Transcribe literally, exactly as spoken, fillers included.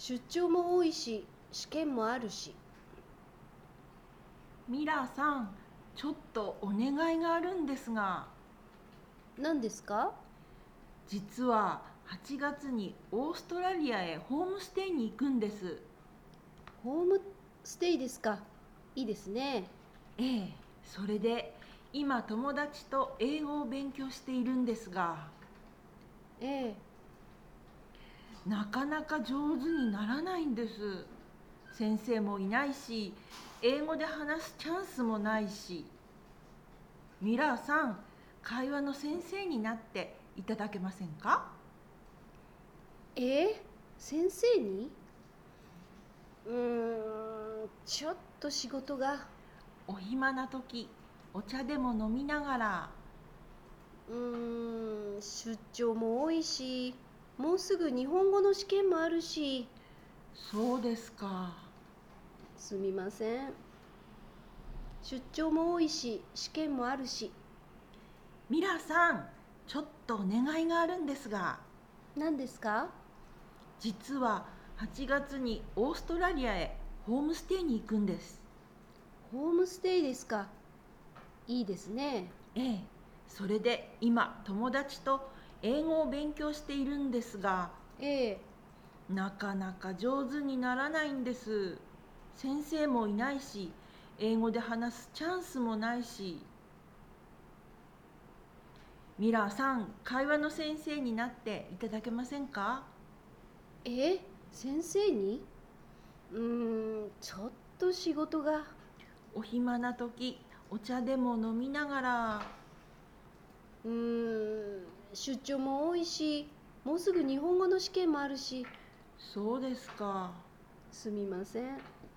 出張も多いし、試験もあるし。 ミラーさん、ちょっとお願いがあるんですが。 何ですか？ 実ははちがつにオーストラリアへホームステイに行くんです。 ホームステイですか。いいですね。 ええ、それで今友達と英語を勉強しているんですが、 ええ。 なかなか上手にならないんです。先生もいないし、英語で話すチャンスもないし。ミラーさん、会話の先生になっていただけませんか？ ええ、先生に？うーん、ちょっと仕事が。 お暇な時、お茶でも飲みながら。 うーん、出張も多いし、もうすぐ日本語の試験もあるし。 そうですか。 すみません。出張も多いし、試験もあるし。 ミラーさん、ちょっとお願いがあるんですが、 何ですか？ 実ははちがつにオーストラリアへホームステイに行くんです。 ホームステイですか。いいですね。 ええ、それで今友達と英語を勉強しているんですが、 ええ。 なかなか上手にならないんです。先生もいないし、英語で話すチャンスもないし。ミラーさん、会話の先生になっていただけませんか？ え、先生に？うーん、ちょっと仕事が。 お暇な時、お茶でも飲みながら。 うーん、出張も多いし、もうすぐ日本語の試験もあるし。 そうですか。 すみません。